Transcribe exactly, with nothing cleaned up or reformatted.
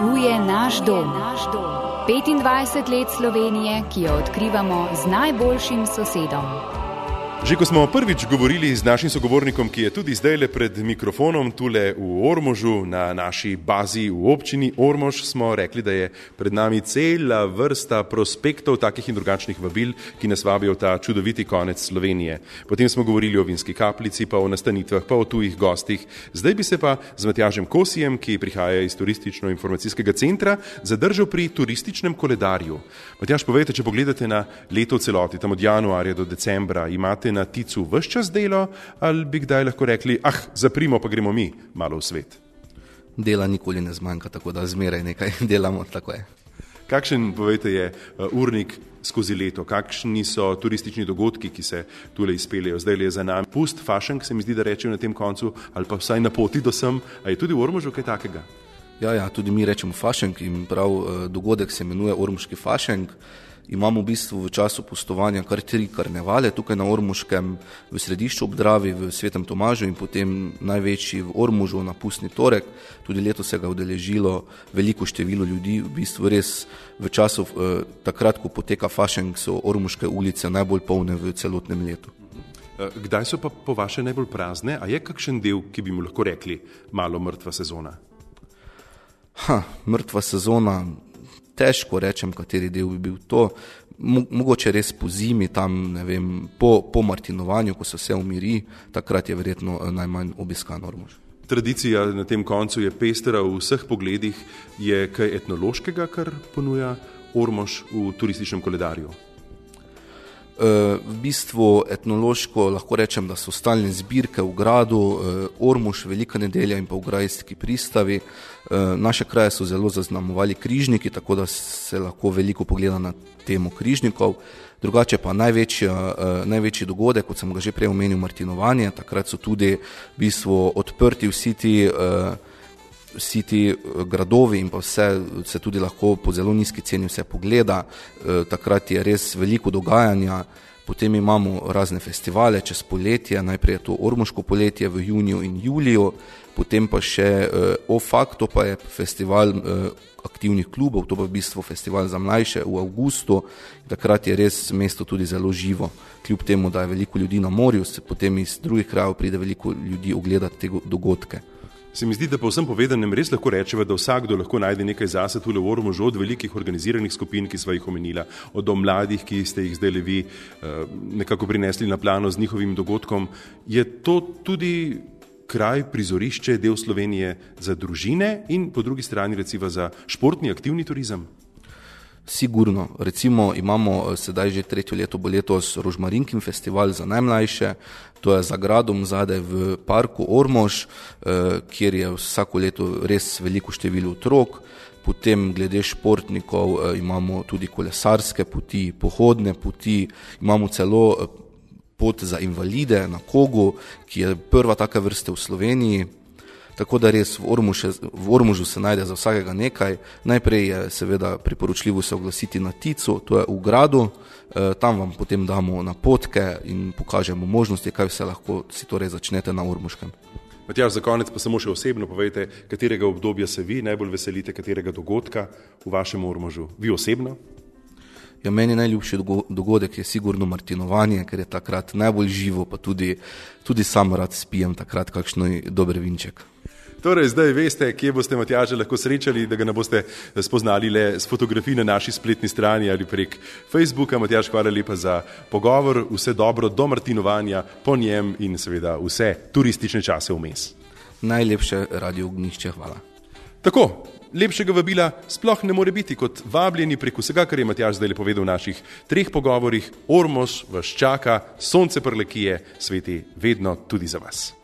Tu je naš dom. petindvajset let Slovenije, ki jo odkrivamo z najboljšim sosedom. Že ko smo prvič govorili z našim sogovornikom, ki je tudi zdajle pred mikrofonom tule v Ormožu, na naši bazi v občini Ormož, smo rekli, da je pred nami cela vrsta prospektov, takih in drugačnih vabil, ki nas vabijo v ta čudoviti konec Slovenije. Potem smo govorili o vinski kapljici, pa o nastanitvah, pa o tujih gostih. Zdaj bi se pa z Matjažem Kosijem, ki prihaja iz turistično-informacijskega centra, zadržal pri turističnem koledarju. Matjaž, povejte, če pogledate na leto v celoti, tam od januarja do decembra, imate na Ticu ves čas delo, ali bi kdaj lahko rekli, ah, zaprimo, pa gremo mi malo v svet? Dela nikoli ne zmanjka, tako da zmeraj nekaj delamo, tako je. Kakšen, povejte, je urnik skozi leto? Kakšni so turistični dogodki, ki se tule izpeljejo? Zdaj je za nami pust fašenk, se mi zdi, da rečejo na tem koncu, ali pa vsaj na poti do sem. A je tudi v Ormožu kaj takega? Ja, ja, tudi mi rečemo fašenk in prav dogodek se imenuje Ormoški fašenk. Imamo v bistvu v času pustovanja kar tri karnevale, tukaj na Ormoškem, v središču ob Dravi, v Svetem Tomažu in potem največji v Ormožu na pustni torek. Tudi letos se ga udeležilo veliko število ljudi, v bistvu res v času, eh, takrat, ko poteka fašenk, so ormoške ulice najbolj polne v celotnem letu. Kdaj so pa po vaše najbolj prazne? A je kakšen del, ki bi mu lahko rekli malo mrtva sezona? Ha, mrtva sezona... Težko rečem, kateri del bi bil to. Mogoče res po zimi, tam, ne vem, po, po martinovanju, ko se vse umiri, takrat je verjetno najmanj obiskan Ormož. Tradicija na tem koncu je pestra v vseh pogledih. Je kaj etnološkega, kar ponuja Ormož v turističnem koledarju? V bistvu etnološko lahko rečem, da so stalne zbirke v gradu, Ormož, Velika nedelja in pa v Grajski pristavi. Naše kraje so zelo zaznamovali križniki, tako da se lahko veliko pogleda na temo križnikov. Drugače pa največji, največji dogodek, kot sem ga že prej omenil, martinovanje. Takrat so tudi v bistvu odprti vsi ti, vsi ti gradovi in pa vse se tudi lahko po zelo nizki ceni vse pogleda. Takrat je res veliko dogajanja. Potem imamo razne festivale čez poletje, najprej je to Ormoško poletje v juniju in juliju, potem pa še O Facto, pa je festival aktivnih klubov, to pa v bistvu festival za mlajše v avgustu. Takrat je res mesto tudi zelo živo, kljub temu, da je veliko ljudi na morju, potem iz drugih krajev pride veliko ljudi ogledati te dogodke. Se mi zdi, da po vsem povedanem res lahko rečeva, da vsakdo lahko najde nekaj zase tule v Ormožu, od velikih organiziranih skupin, ki sva jih omenila, od do mladih, ki ste jih zdaj vi nekako prinesli na plano z njihovim dogodkom. Je to tudi kraj, prizorišče, del Slovenije za družine in po drugi strani recimo za športni, aktivni turizem? Sigurno. Recimo imamo sedaj že tretjo leto bo letos Rožmarinkin festival za najmlajše, to je za gradom zadaj v parku Ormož, kjer je vsako leto res veliko število otrok. Potem glede športnikov imamo tudi kolesarske poti, pohodne poti, imamo celo pot za invalide na Kogu, ki je prva taka vrste v Sloveniji. Tako da res v Ormožu, v Ormožu se najde za vsakega nekaj. Najprej je seveda priporočljivo se oglasiti na Ticu, to je v gradu, tam vam potem damo napotke in pokažemo možnosti, kaj vse lahko si torej začnete na Ormoškem. Matjaž, za konec pa samo še osebno povejte, katerega obdobja se vi najbolj veselite, katerega dogodka v vašem Ormožu? Vi osebno? Ja, meni najljubši dogodek je sigurno martinovanje, ker je takrat najbolj živo, pa tudi, tudi sam rad spijem takrat kakšno dober vinček. Torej, zdaj veste, kje boste Matjaža lahko srečali, da ga ne boste spoznali le s fotografij na naši spletni strani ali prek Facebooka. Matjaž, hvala lepa za pogovor, vse dobro do martinovanja po njem in seveda vse turistične čase vmes. Najlepše Radio Ognjišče, hvala. Tako, lepšega vabila sploh ne more biti kot vabljeni prek vsega, kar je Matjaž zdaj povedal v naših treh pogovorih. Ormož vas čaka, sonce prlekije sveti vedno tudi za vas.